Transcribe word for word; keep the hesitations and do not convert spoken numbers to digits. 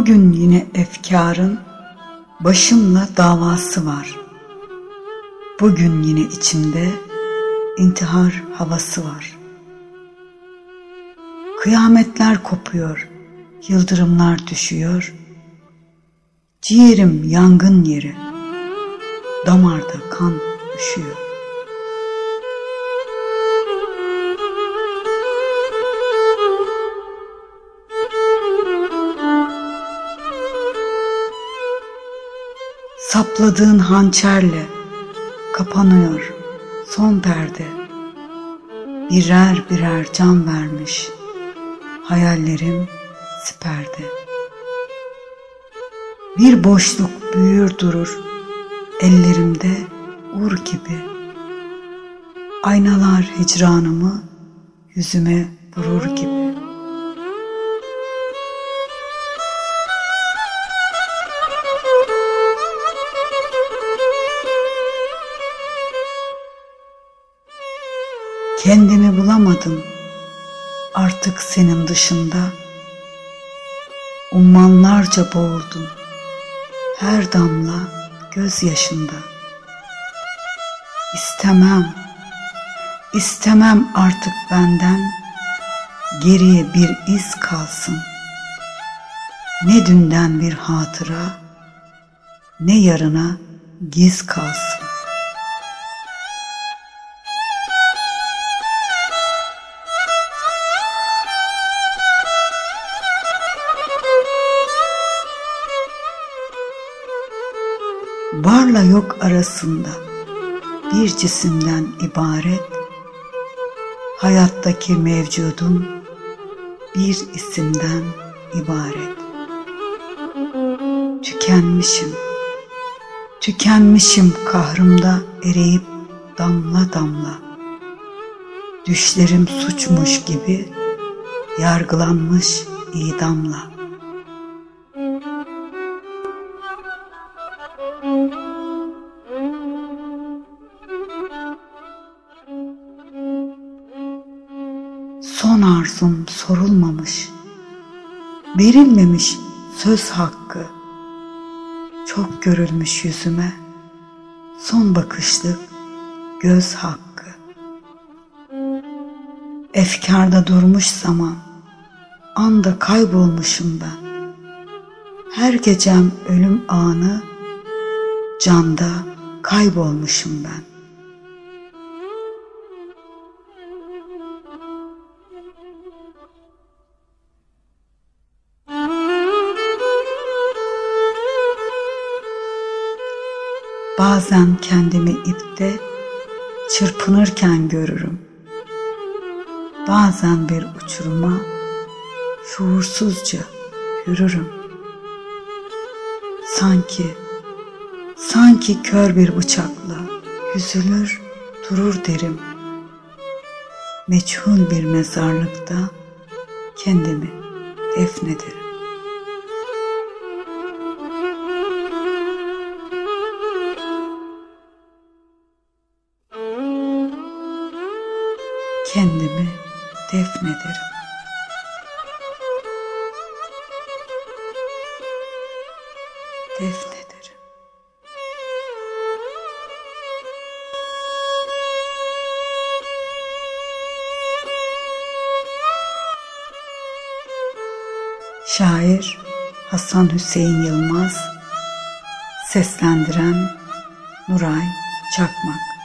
Bugün yine efkarın başımla davası var. Bugün yine içimde intihar havası var. Kıyametler kopuyor, yıldırımlar düşüyor. Ciğerim yangın yeri, damarda kan üşüyor. Sapladığın hançerle kapanıyor son perde. Birer birer can vermiş hayallerim siperde. Bir boşluk büyür durur ellerimde ur gibi. Aynalar hicranımı yüzüme vurur gibi. Kendimi bulamadım artık senin dışında. Ummanlarca boğuldum her damla gözyaşında. İstemem, istemem artık benden geriye bir iz kalsın. Ne dünden bir hatıra, ne yarına giz kalsın. Varla yok arasında bir cisimden ibaret, hayattaki mevcudum bir isimden ibaret. Tükenmişim, tükenmişim kahrımda eriyip damla damla. Düşlerim suçmuş gibi yargılanmış idamla. Son arzum sorulmamış, verilmemiş söz hakkı, çok görülmüş yüzüme son bakışlık göz hakkı. Efkarda durmuş zaman, anda kaybolmuşum ben. Her gecem ölüm anı, canda kaybolmuşum ben. Bazen kendimi ipte çırpınırken görürüm. Bazen bir uçuruma şuursuzca yürürüm. Sanki, sanki kör bir bıçakla yüzülür durur derim. Meçhul bir mezarlıkta kendimi defnederim. Kendimi defnederim. Defnederim. Şair Hasan Hüseyin Yılmaz, seslendiren Nuray Çakmak.